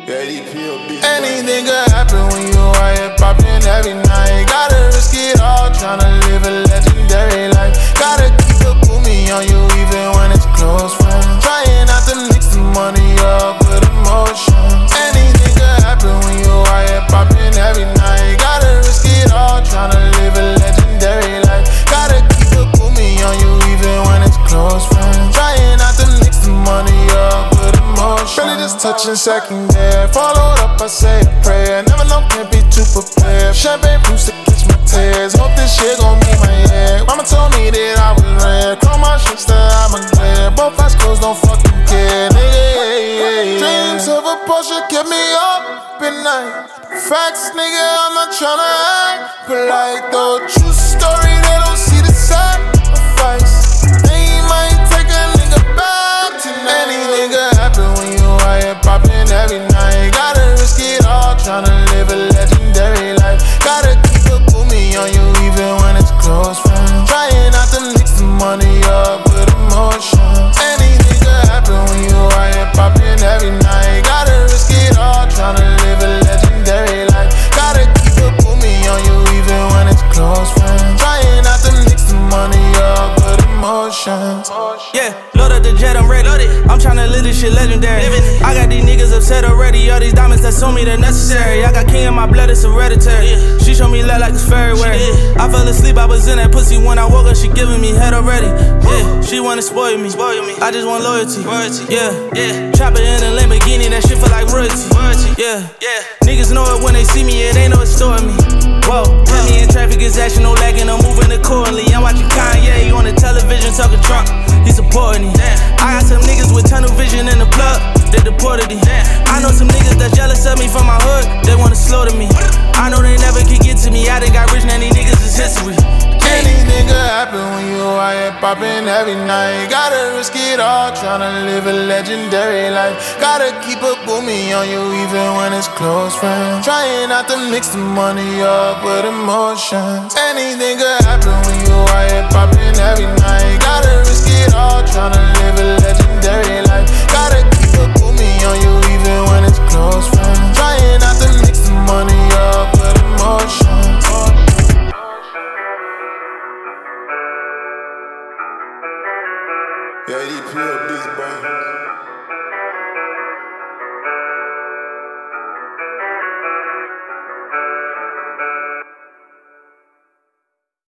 Anything could happen when you out here poppin' every night. Gotta risk it all, tryna live a legendary life. Gotta keep a boomie on you even when it's close friends. Trying not to mix the money up with emotions. Anything could happen when you out here poppin' every night. Gotta risk it all, tryna live a legendary life. Gotta keep a boomie on you even when it's close friends. Trying not to mix the money up with emotions. Really just touching second there. Followed up, I say a prayer. Never know, can't be too prepared. Champagne boost to catch my tears. Hope this shit gon' make my head. Mama told me that I was rare. Chrome my shit, still I'm a glare. Both eyes closed, don't fucking care, nigga. Dreams of a Porsche kept me up at night. Facts, nigga, I'm not tryna act polite though. True story, they don't see the sacrifice. They might take a nigga back tonight. Anything could happen when you out here poppin' every night. Gotta risk it all, tryna live a legendary life. Gotta keep a boomie on you even when it's close friends. Trying not to mix the money up with emotions. Anything could happen when you out here poppin' every night. Gotta risk it all, tryna live a legendary life. Gotta keep a boomie on you even when it's close friends. Trying not to mix the money up with emotions. Yeah, load up the jet, I'm ready. I'm tryna live this shit legendary. I got these niggas upset already. All these diamonds that's on me, they're necessary. I got king in my blood, it's hereditary. She showed me love like it's February. I fell asleep, I was in that pussy. When I woke up, she giving me head already. Yeah, she wanna spoil me. I just want loyalty. Yeah, chopper in a Lamborghini, that shit feel like royalty. Yeah, niggas know it when they see me, it ain't no extorting me. Whoa, put me in traffic, it's action, no lagging, I'm moving accordingly. I'm watching Kanye on the television, talking Trump, he supporting me. I got some niggas with tunnel vision in the plug, they deported me. I know some niggas that's jealous of me from my hood, they wanna slaughter me. I know they never can get to me, I done got rich, now these niggas is history. Anything could happen when you out here poppin' every night. Gotta risk it all, tryna live a legendary life. Gotta keep a boomie on you even when it's close friends. Trying not to mix the money up with emotions. Anything could happen when you out here poppin' every night. Gotta risk it all, tryna live a legendary life. Gotta keep a boomie on you even when it's close friends. Trying not to mix the money